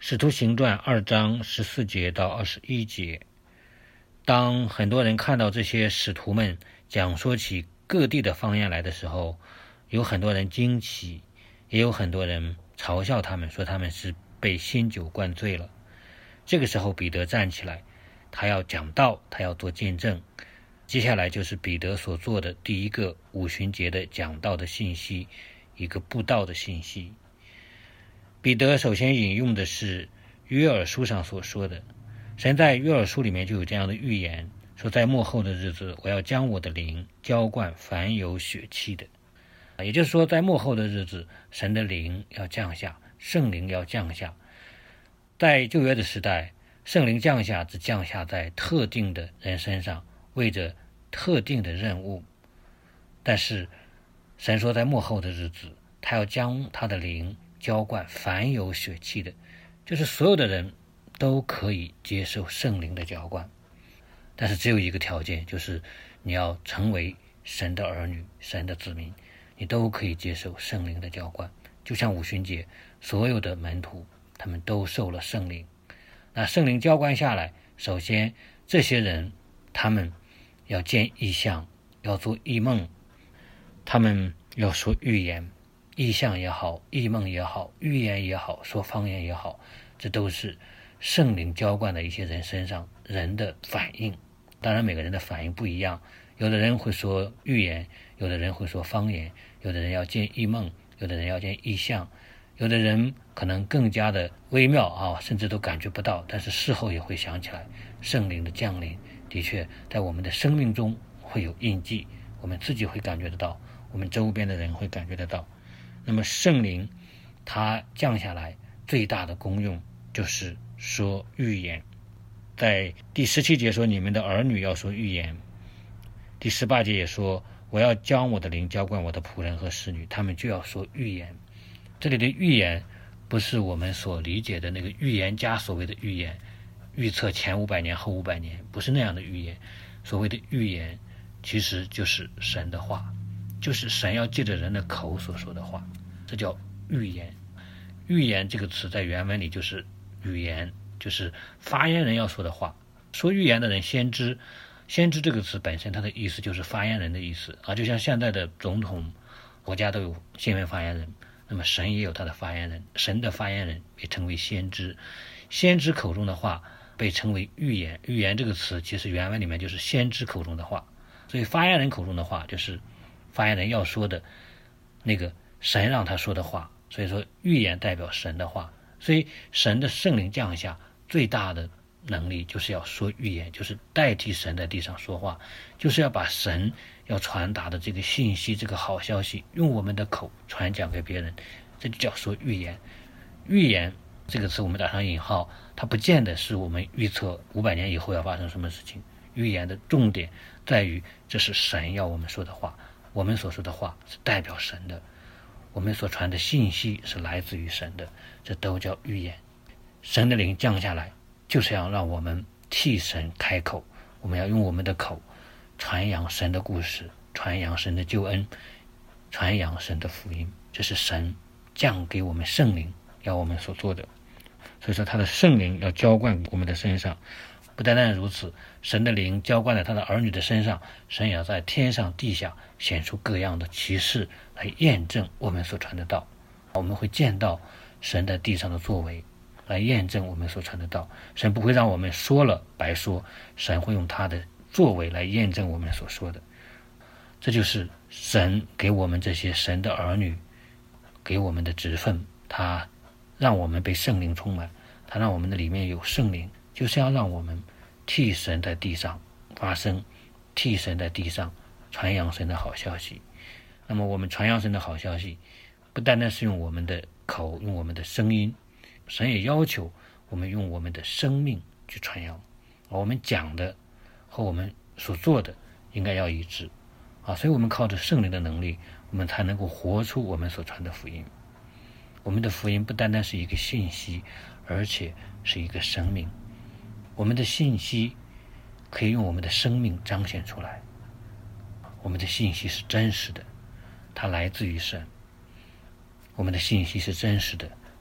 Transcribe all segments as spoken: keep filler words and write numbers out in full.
使徒行传二章十四节到二十一节，当很多人看到这些使徒们讲说起各地的方言来的时候，有很多人惊奇，也有很多人嘲笑他们，说他们是被新酒灌醉了。这个时候彼得站起来，他要讲道，他要做见证。接下来就是彼得所做的第一个五旬节的讲道的信息，一个布道的信息。彼得首先引用的是约珥书上所说的，神在约珥书里面就有这样的预言，说在末后的日子，我要将我的灵浇灌凡有血气的。也就是说，在末后的日子，神的灵要降下，圣灵要降下。在旧约的时代，圣灵降下只降下在特定的人身上，为着特定的任务。但是神说在末后的日子，他要将他的灵浇灌凡有血气的，就是所有的人都可以接受圣灵的浇灌。但是只有一个条件，就是你要成为神的儿女，神的子民，你都可以接受圣灵的浇灌。就像五旬节，所有的门徒他们都受了圣灵。那圣灵浇灌下来，首先这些人他们要见异象，要做异梦，他们要说预言，异象也好，异梦也好，预言也好，说方言也好，这都是圣灵浇灌的一些人身上人的反应。当然每个人的反应不一样，有的人会说预言，有的人会说方言，有的人要见异梦，有的人要见异象，有的人可能更加的微妙啊，甚至都感觉不到，但是事后也会想起来，圣灵的降临的确在我们的生命中会有印记，我们自己会感觉得到，我们周边的人会感觉得到。那么圣灵它降下来最大的功用就是说预言。在第十七节说你们的儿女要说预言，第十八节也说我要将我的灵浇灌我的仆人和使女，他们就要说预言。这里的预言不是我们所理解的那个预言家所谓的预言，预测前五百年后五百年，不是那样的预言。所谓的预言其实就是神的话，就是神要借着人的口所说的话，这叫预言。预言这个词在原文里就是语言，就是发言人要说的话。说预言的人，先知，先知这个词本身它的意思就是发言人的意思啊，就像现在的总统国家都有新闻发言人，那么神也有他的发言人，神的发言人被称为先知，先知口中的话被称为预言。预言这个词其实原文里面就是先知口中的话，所以发言人口中的话就是发言人要说的那个神让他说的话，所以说预言代表神的话。所以神的圣灵降下最大的能力就是要说预言，就是代替神在地上说话，就是要把神要传达的这个信息，这个好消息用我们的口传讲给别人，这就叫说预言。预言这个词我们打上引号，它不见得是我们预测五百年以后要发生什么事情。预言的重点在于这是神要我们说的话，我们所说的话是代表神的，我们所传的信息是来自于神的，这都叫预言。神的灵降下来就是要让我们替神开口，我们要用我们的口传扬神的故事，传扬神的救恩，传扬神的福音，这是神降给我们圣灵要我们所做的。所以说他的圣灵要浇灌我们的身上，不单单如此，神的灵浇灌在他的儿女的身上，神也要在天上地下显出各样的奇事来验证我们所传的道。我们会见到神在地上的作为，来验证我们所传的道。神不会让我们说了白说，神会用他的作为来验证我们所说的。这就是神给我们这些神的儿女给我们的职分，他让我们被圣灵充满，他让我们的里面有圣灵，就是要让我们替神在地上发声，替神在地上传扬神的好消息。那么我们传扬神的好消息，不单单是用我们的口，用我们的声音，神也要求我们用我们的生命去传扬。我们讲的和我们所做的应该要一致啊，所以我们靠着圣灵的能力，我们才能够活出我们所传的福音。我们的福音不单单是一个信息，而且是一个生命。我们的信息可以用我们的生命彰显出来，我们的信息是真实的，它来自于神。我们的信息是真实的，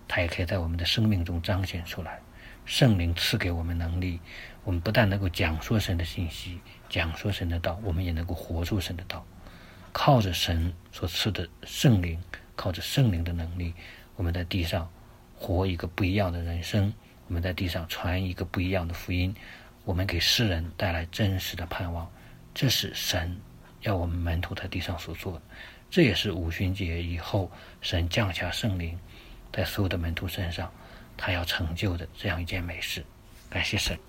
它也可以在我们的生命中彰显出来。圣灵赐给我们能力，我们不但能够讲说神的信息，讲说神的道，我们也能够活出神的道。靠着神所赐的圣灵，靠着圣灵的能力，我们在地上活一个不一样的人生，我们在地上传一个不一样的福音，我们给世人带来真实的盼望。这是神要我们门徒在地上所做的，这也是五旬节以后神降下圣灵在所有的门徒身上他要成就的这样一件美事。感谢神。